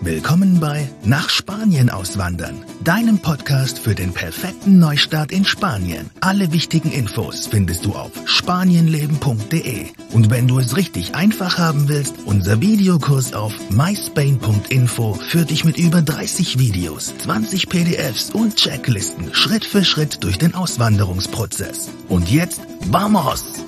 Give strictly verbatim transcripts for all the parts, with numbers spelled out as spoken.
Willkommen bei Nach Spanien auswandern, deinem Podcast für den perfekten Neustart in Spanien. Alle wichtigen Infos findest du auf spanienleben punkt de. Und wenn du es richtig einfach haben willst, unser Videokurs auf my spain punkt info führt dich mit über dreißig Videos, zwanzig P D Fs und Checklisten Schritt für Schritt durch den Auswanderungsprozess. Und jetzt, vamos!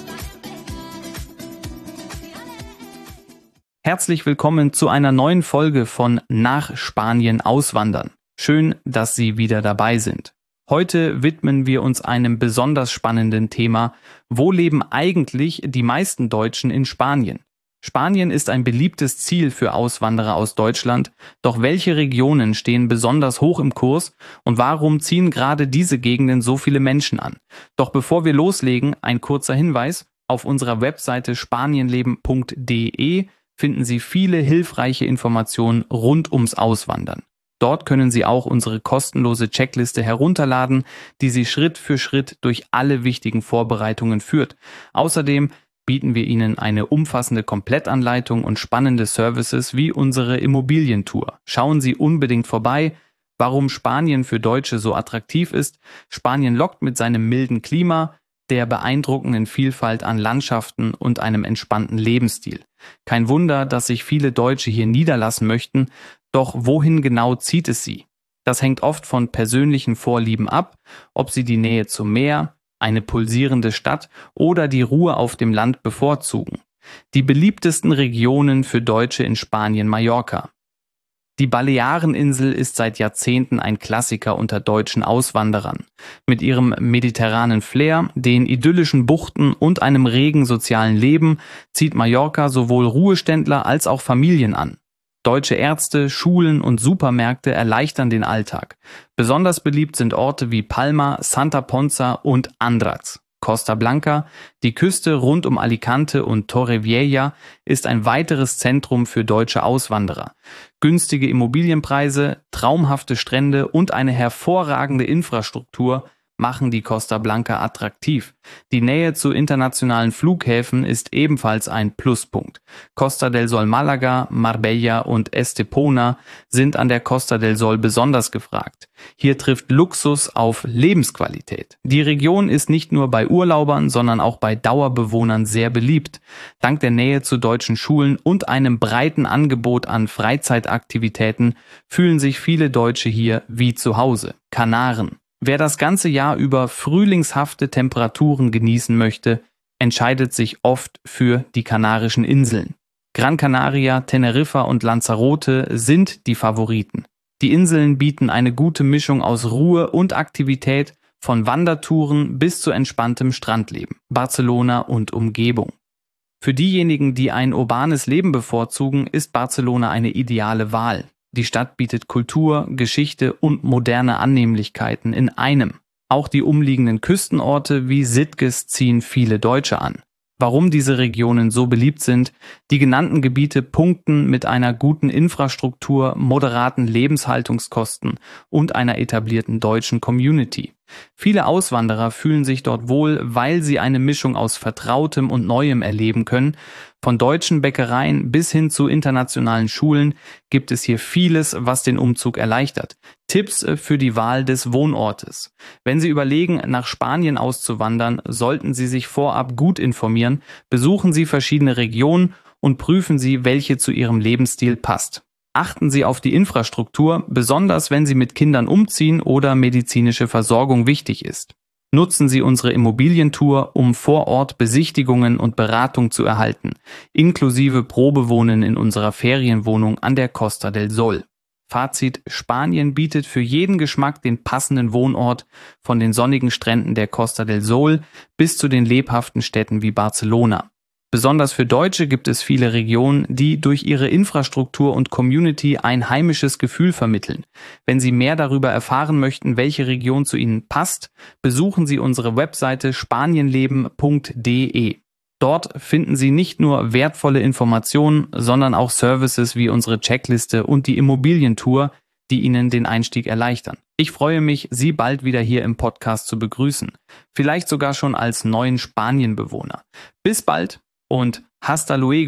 Herzlich willkommen zu einer neuen Folge von Nach Spanien auswandern. Schön, dass Sie wieder dabei sind. Heute widmen wir uns einem besonders spannenden Thema. Wo leben eigentlich die meisten Deutschen in Spanien? Spanien ist ein beliebtes Ziel für Auswanderer aus Deutschland, doch welche Regionen stehen besonders hoch im Kurs und warum ziehen gerade diese Gegenden so viele Menschen an? Doch bevor wir loslegen, ein kurzer Hinweis: Auf unserer Webseite spanienleben punkt de finden Sie viele hilfreiche Informationen rund ums Auswandern. Dort können Sie auch unsere kostenlose Checkliste herunterladen, die Sie Schritt für Schritt durch alle wichtigen Vorbereitungen führt. Außerdem bieten wir Ihnen eine umfassende Komplettanleitung und spannende Services wie unsere Immobilientour. Schauen Sie unbedingt vorbei. Warum Spanien für Deutsche so attraktiv ist: Spanien lockt mit seinem milden Klima, der beeindruckenden Vielfalt an Landschaften und einem entspannten Lebensstil. Kein Wunder, dass sich viele Deutsche hier niederlassen möchten, doch wohin genau zieht es sie? Das hängt oft von persönlichen Vorlieben ab, ob sie die Nähe zum Meer, eine pulsierende Stadt oder die Ruhe auf dem Land bevorzugen. Die beliebtesten Regionen für Deutsche in Spanien: Mallorca. Die Baleareninsel ist seit Jahrzehnten ein Klassiker unter deutschen Auswanderern. Mit ihrem mediterranen Flair, den idyllischen Buchten und einem regen sozialen Leben zieht Mallorca sowohl Ruheständler als auch Familien an. Deutsche Ärzte, Schulen und Supermärkte erleichtern den Alltag. Besonders beliebt sind Orte wie Palma, Santa Ponza und Andratx. Costa Blanca, die Küste rund um Alicante und Torrevieja, ist ein weiteres Zentrum für deutsche Auswanderer. Günstige Immobilienpreise, traumhafte Strände und eine hervorragende Infrastruktur machen die Costa Blanca attraktiv. Die Nähe zu internationalen Flughäfen ist ebenfalls ein Pluspunkt. Costa del Sol Málaga, Marbella und Estepona sind an der Costa del Sol besonders gefragt. Hier trifft Luxus auf Lebensqualität. Die Region ist nicht nur bei Urlaubern, sondern auch bei Dauerbewohnern sehr beliebt. Dank der Nähe zu deutschen Schulen und einem breiten Angebot an Freizeitaktivitäten fühlen sich viele Deutsche hier wie zu Hause. Kanaren. Wer das ganze Jahr über frühlingshafte Temperaturen genießen möchte, entscheidet sich oft für die Kanarischen Inseln. Gran Canaria, Teneriffa und Lanzarote sind die Favoriten. Die Inseln bieten eine gute Mischung aus Ruhe und Aktivität, von Wandertouren bis zu entspanntem Strandleben. Barcelona und Umgebung. Für diejenigen, die ein urbanes Leben bevorzugen, ist Barcelona eine ideale Wahl. Die Stadt bietet Kultur, Geschichte und moderne Annehmlichkeiten in einem. Auch die umliegenden Küstenorte wie Sitges ziehen viele Deutsche an. Warum diese Regionen so beliebt sind: Die genannten Gebiete punkten mit einer guten Infrastruktur, moderaten Lebenshaltungskosten und einer etablierten deutschen Community. Viele Auswanderer fühlen sich dort wohl, weil sie eine Mischung aus Vertrautem und Neuem erleben können. Von deutschen Bäckereien bis hin zu internationalen Schulen gibt es hier vieles, was den Umzug erleichtert. Tipps für die Wahl des Wohnortes. Wenn Sie überlegen, nach Spanien auszuwandern, sollten Sie sich vorab gut informieren, besuchen Sie verschiedene Regionen und prüfen Sie, welche zu Ihrem Lebensstil passt. Achten Sie auf die Infrastruktur, besonders wenn Sie mit Kindern umziehen oder medizinische Versorgung wichtig ist. Nutzen Sie unsere Immobilientour, um vor Ort Besichtigungen und Beratung zu erhalten, inklusive Probewohnen in unserer Ferienwohnung an der Costa del Sol. Fazit: Spanien bietet für jeden Geschmack den passenden Wohnort, von den sonnigen Stränden der Costa del Sol bis zu den lebhaften Städten wie Barcelona. Besonders für Deutsche gibt es viele Regionen, die durch ihre Infrastruktur und Community ein heimisches Gefühl vermitteln. Wenn Sie mehr darüber erfahren möchten, welche Region zu Ihnen passt, besuchen Sie unsere Webseite spanienleben punkt de. Dort finden Sie nicht nur wertvolle Informationen, sondern auch Services wie unsere Checkliste und die Immobilientour, die Ihnen den Einstieg erleichtern. Ich freue mich, Sie bald wieder hier im Podcast zu begrüßen. Vielleicht sogar schon als neuen Spanienbewohner. Bis bald und hasta luego.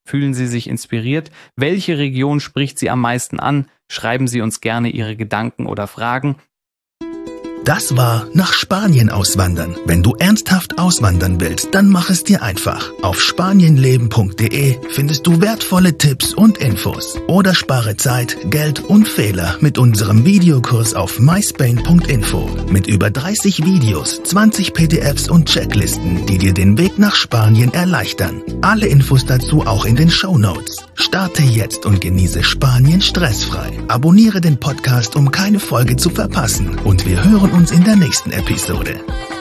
Fühlen Sie sich inspiriert? Welche Region spricht Sie am meisten an? Schreiben Sie uns gerne Ihre Gedanken oder Fragen. Das war Nach Spanien auswandern. Wenn du ernsthaft auswandern willst, dann mach es dir einfach. Auf spanienleben punkt de findest du wertvolle Tipps und Infos. Oder spare Zeit, Geld und Fehler mit unserem Videokurs auf myspain punkt info. Mit über dreißig Videos, zwanzig P D Fs und Checklisten, die dir den Weg nach Spanien erleichtern. Alle Infos dazu auch in den Shownotes. Starte jetzt und genieße Spanien stressfrei. Abonniere den Podcast, um keine Folge zu verpassen. Und wir hören uns in der nächsten Episode.